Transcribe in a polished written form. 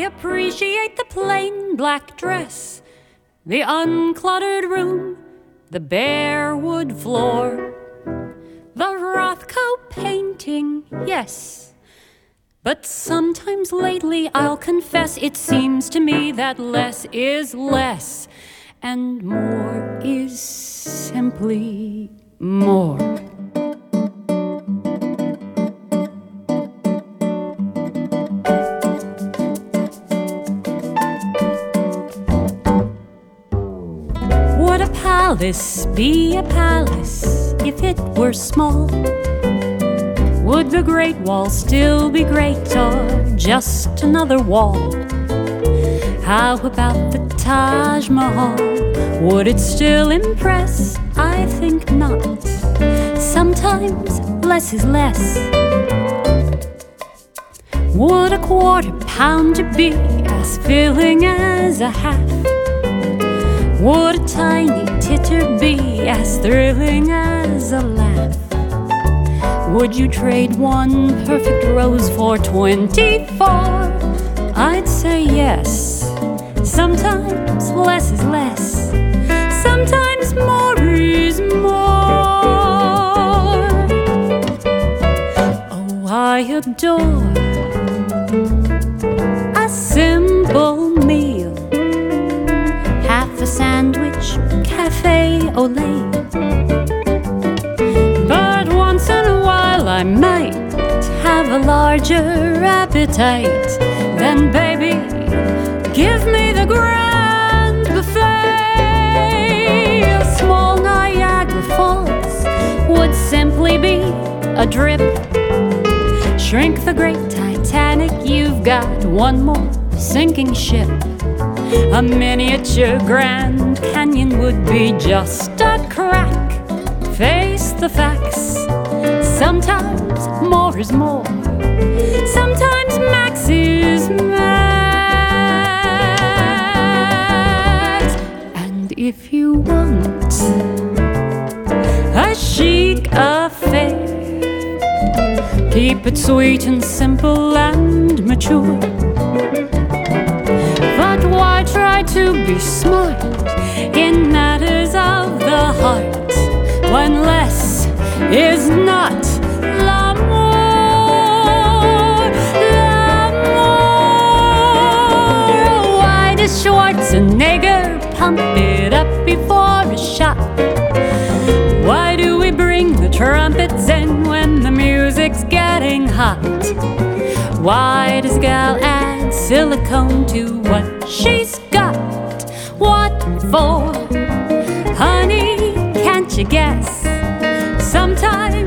appreciate the plain black dress, the uncluttered room, the bare wood floor, the Rothko painting, yes. But sometimes lately, I'll confess, it seems to me that less is less, and more is simply more. Would a palace be a palace if it were small? Would the Great Wall still be great, or just another wall? How about the Taj Mahal? Would it still impress? I think not. Sometimes less is less. Would a quarter pounder be as filling as a half? Would a tiny titter be as thrilling as a laugh? Would you trade one perfect rose for 24? I'd say yes. Sometimes less is less. Sometimes more is more. Oh, I adore a simple meal, half a sandwich, cafe au lait. But once in a while I might have a larger appetite. Then baby, give me the grand buffet. A small Niagara Falls would simply be a drip. Shrink the great Titanic, you've got one more sinking ship. A miniature Grand Canyon would be just a crack. Face the facts. Sometimes more is more. Sometimes max is max. And if you want a chic affair, keep it sweet and simple and mature. But why try to be smart in matters of the heart when less is not l'amour? L'amour. Why does Schwarzenegger pump it up before a shot? Why do we bring the trumpets in when the music's getting hot? Why does gal add silicone to what she's got? What for? Honey, can't you guess? Sometimes